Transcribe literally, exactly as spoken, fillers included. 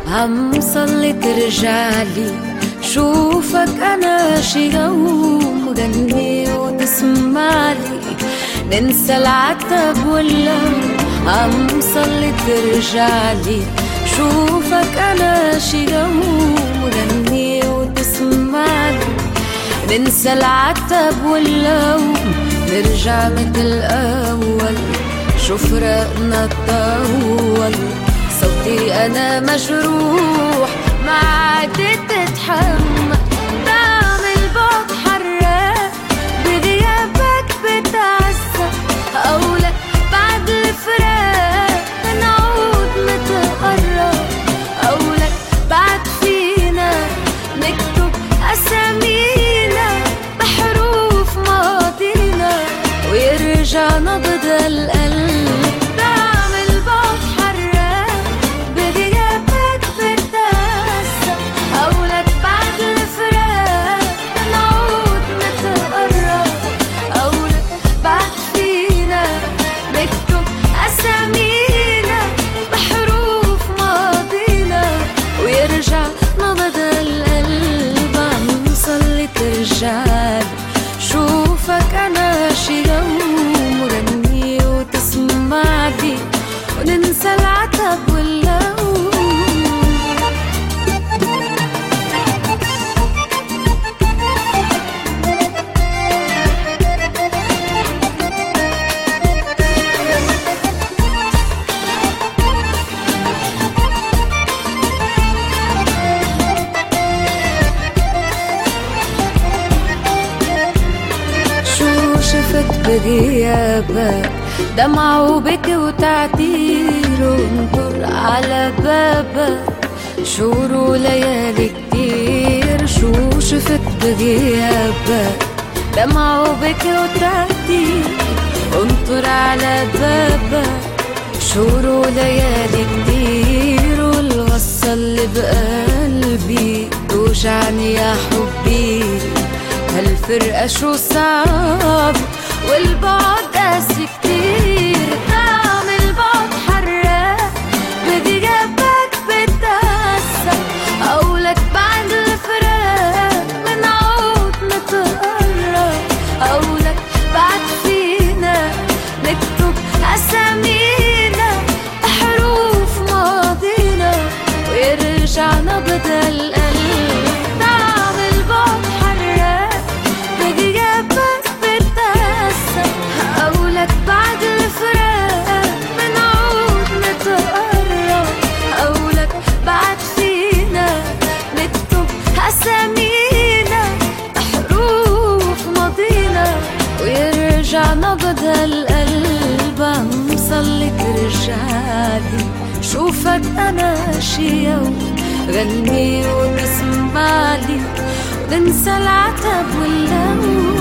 عم صلي ترجعلي شوفك أنا شي يوم غني وتسمعلي ننسى العتب واللوم. عم صلي ترجعلي شوفك أنا شي يوم غني وتسمعلي ننسى العتب واللوم. نرجع مثل أول شوف رقنا الطول. صوتي أنا مجروح ما عادت تتحمل. طعم البعد حراق بغيابك بتعذب. أولى بعد الفراق نعود نتقرب. أولى بعد فينا نكتب أسامينا بحروف ماضينا ويرجع نبض القلب. طعم البعد حراق بغيابك بتعذب. أولى بعد الفراق نعود نتقرب. أولى بعد فينا نكتب أسامينا بحروف ماضينا ويرجع نبض القلب. عم صلي ترجعلي شوفك أنا شي يوم غني وتسمعلي وننسى العتب واللوم. شو شفت بغيابك دمع وبكي وتعتير وانطر على بابك شهور وليالي كتير. شو شفت بغيابك دمع وبكي وتعتير وانطر على بابك شهور وليالي كتير. والغصة اللي بقلبي توجعني يا حبي. هالفرقة شو صعب والبعد قاسي كتير. طعم البعد حراق بغيابك بتعذب. أولك بعد الفراق منعود نتقرب. أولك بعد فينا نكتب أسامينا بحروف ماضينا ويرجع نبض القلب. طعم البعد حراق بغيابك بتعذب. أولك بعد الفراق منعود نتقرب. أولك بعد فينا نكتب أسامينا بحروف ماضينا ويرجع نبض القلب. عم صلي ترجعلي شوفك أنا شي يوم غني وتسمعلي وننسى العتب واللوم.